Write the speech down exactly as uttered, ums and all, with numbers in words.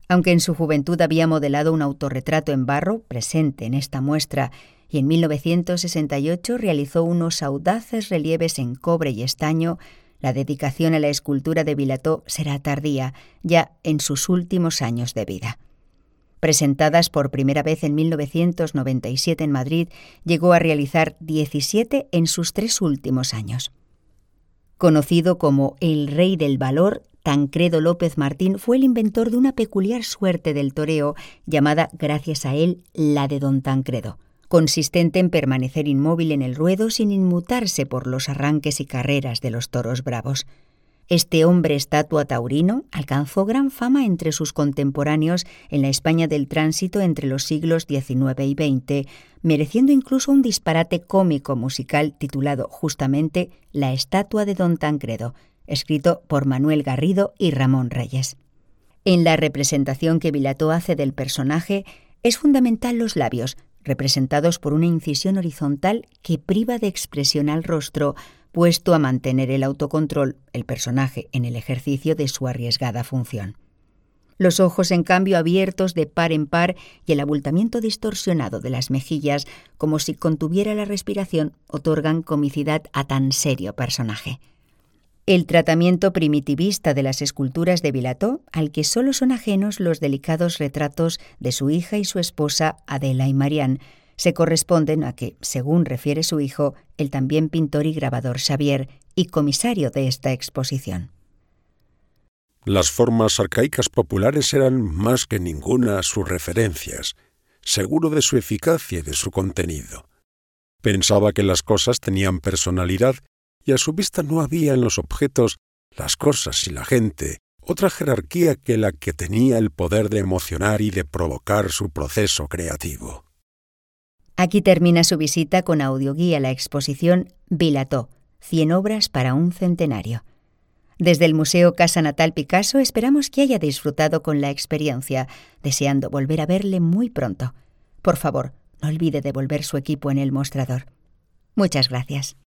Aunque en su juventud había modelado un autorretrato en barro presente en esta muestra y en mil novecientos sesenta y ocho realizó unos audaces relieves en cobre y estaño, la dedicación a la escultura de Vilató será tardía, ya en sus últimos años de vida. Presentadas por primera vez en mil novecientos noventa y siete en Madrid, llegó a realizar diecisiete en sus tres últimos años. Conocido como el Rey del Valor, Tancredo López Martín fue el inventor de una peculiar suerte del toreo llamada, gracias a él, la de Don Tancredo, consistente en permanecer inmóvil en el ruedo sin inmutarse por los arranques y carreras de los toros bravos. Este hombre estatua taurino alcanzó gran fama entre sus contemporáneos en la España del tránsito entre los siglos diecinueve y veinte, mereciendo incluso un disparate cómico musical titulado justamente La estatua de Don Tancredo, escrito por Manuel Garrido y Ramón Reyes. En la representación que Vilató hace del personaje es fundamental los labios, representados por una incisión horizontal que priva de expresión al rostro, puesto a mantener el autocontrol, el personaje en el ejercicio de su arriesgada función. Los ojos, en cambio, abiertos de par en par y el abultamiento distorsionado de las mejillas, como si contuviera la respiración, otorgan comicidad a tan serio personaje. El tratamiento primitivista de las esculturas de Vilató, al que solo son ajenos los delicados retratos de su hija y su esposa Adela y Marián, se corresponden a que, según refiere su hijo, el también pintor y grabador Xavier, y comisario de esta exposición. Las formas arcaicas populares eran más que ninguna sus referencias, seguro de su eficacia y de su contenido. Pensaba que las cosas tenían personalidad y a su vista no había en los objetos, las cosas y la gente otra jerarquía que la que tenía el poder de emocionar y de provocar su proceso creativo. Aquí termina su visita con audioguía a la exposición Vilató, cien obras para un centenario. Desde el Museo Casa Natal Picasso esperamos que haya disfrutado con la experiencia, deseando volver a verle muy pronto. Por favor, no olvide devolver su equipo en el mostrador. Muchas gracias.